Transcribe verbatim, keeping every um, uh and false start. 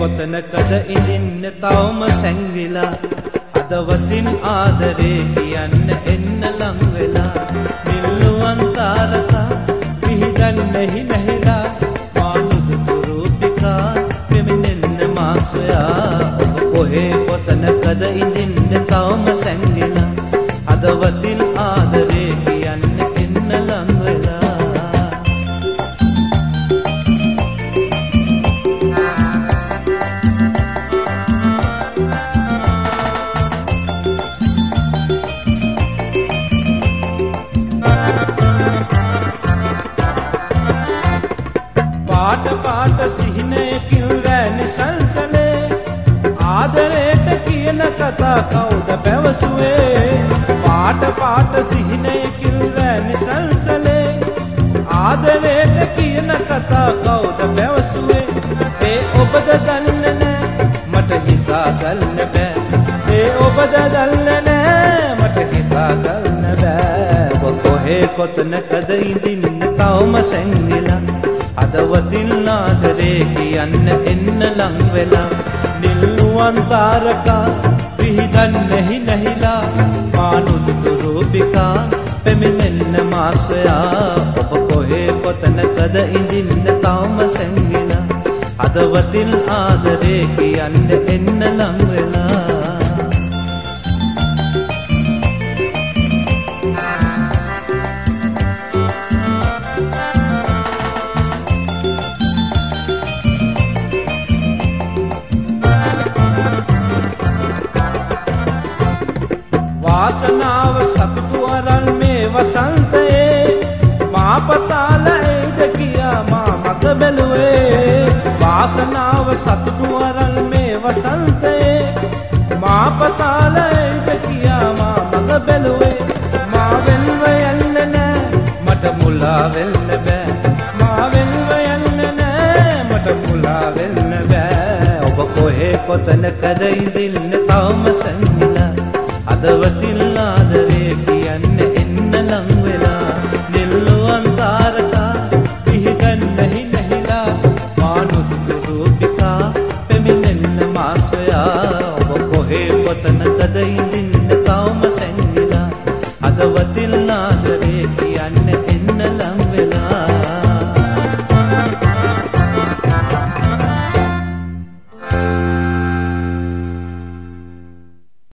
කොතනකද ඉඳින්න තවම සැංගිලා හදවතින් ආදරේ කියන්න එන්න ලං වෙලා නිල්ලුවන් තාරකා විහිදන්නෙහි නැහිලා මානුදුතු රූපිකා පෙමිනෙන්න මාසොයා ඔබ කොහේ කොතනකද ඉඳින්න තවම සැංගිලා හදවතින් ආදරේ කියන්න එන්න ලං වෙලා පාට පාට සිහිනයකින් රැනි සල්සලේ ආදරයට කියන කතා කවුද පැවසුවේ පාට පාට සිහිනයකින් රැනි සල්සලේ ආදරයට කියන කතා කවුද පැවසුවේ ඒ ඔබද දන්නේ නෑ මට හිතා ගන්න බෑ ඒ ඔබද දන්නේ නෑ මට හිතා ගන්න බෑ ඔබ කොහේ කොතනකද ඉඳින්න තවම සැංගිලා හදවතින් ආදරේ කියන්න එන්න ලං වෙලා නිල්ලුවන් තාරකා විහිදන්නෙහි නැහිලා මානුදුතු රූපිකා පෙමිනෙන්න මාසොයා ඔබ කොහේ කොතනකද ඉඳින්න තවම සැංගිලා හදවතින් ආදරේ කියන්න එන්න ලං වෙලා වාසනාව සතුටු අරන් මේ වසන්තයේ මා පතාලයිද කියා මා මග බැලුවේ වාසනාව සතුටු අරන් මේ වසන්තයේ මා පතාලයිද කියා මා මග බැලුවේ මා වෙන්ව යන්න නෑ මට මුලා වෙන්න බෑ මා වෙන්ව යන්න නෑ මට මුලා වෙන්න බෑ ඔබ කොහේ කොතනකද ඉඳින්න තවම සැංගිලා හදවතින් ආදරේ කියන්න එන්න ලං වෙලා නිල්ලුවන් තාරකා විහිදන්නෙහි නැහිලා මානුදුතු රූපිකා පෙමිනෙන්න මාසොයා ඔබ කොහේ කොතනකද ඉඳින්න තවම සැංගිලා හදවතින්